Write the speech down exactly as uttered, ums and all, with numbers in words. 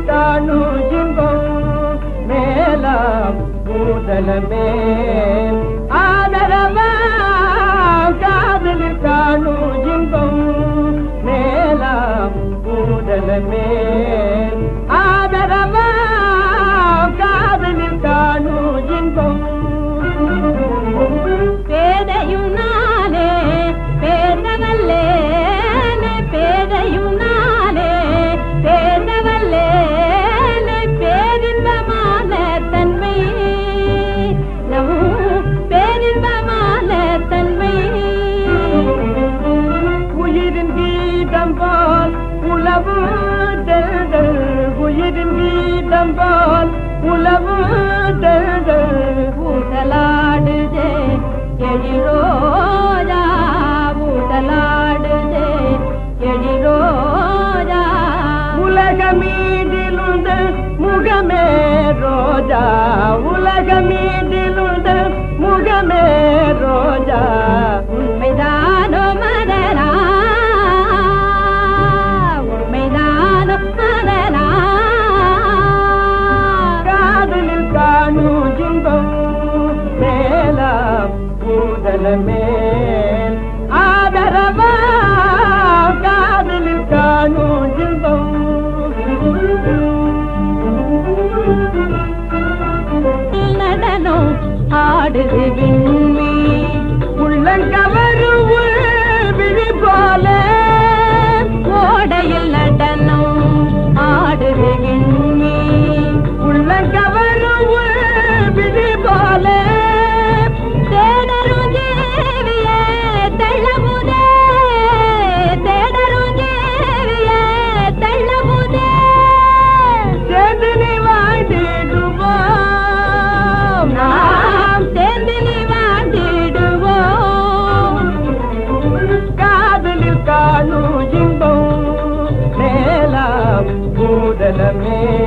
காணும் இன்பம் மேலாம் பூதலமே ஆதரவா காதலில் காணும் இன்பம் மேலாம் பூதலமே ஆதரவா காதலில் காணும் இன்பம் பேதையும் நானே பேதவல்லே பேதையும் நானே பேதவல்லே பேரின்பமான தன்மை நம் பேரின்பமான தன்மை உயிரின் கீதம் போல் உளவு தெல்தல் உயிரின் கீதம் போல் உளவு தெல்தல் ஊடலாடுதே எழிரோஜா ஊடலாடுதே எழிரோஜா உலகமீதிலுந்த முகமே ரோஜா உலகமீதிலுந்த முகமே ரோஜா உண்மைதானோ மதனா உண்மைதானோ மதனா காதலில் காணும் இன்பம் மேலாம் பூதலமேல் ஆதரவா காதலில் காணும் இன்பம் நடனம் ஆடுது விண்மீ உள்ளங்கவரும் விழி போல கோடையில் நடனம் ஆடுது விண்மீ உள்ளங்கவரும் விழி போல தேடரும் ஜேவியே தள்ளமுதே தேடரும் ஜேவியே தள்ளமுதே சேர்ந்து நீ வாழ்ந்திடுவோம் நாம் சேர்ந்து நீ வாழ்ந்திடுவோம் காதலில் காணும் இன்பம் மேலாம் பூதலமே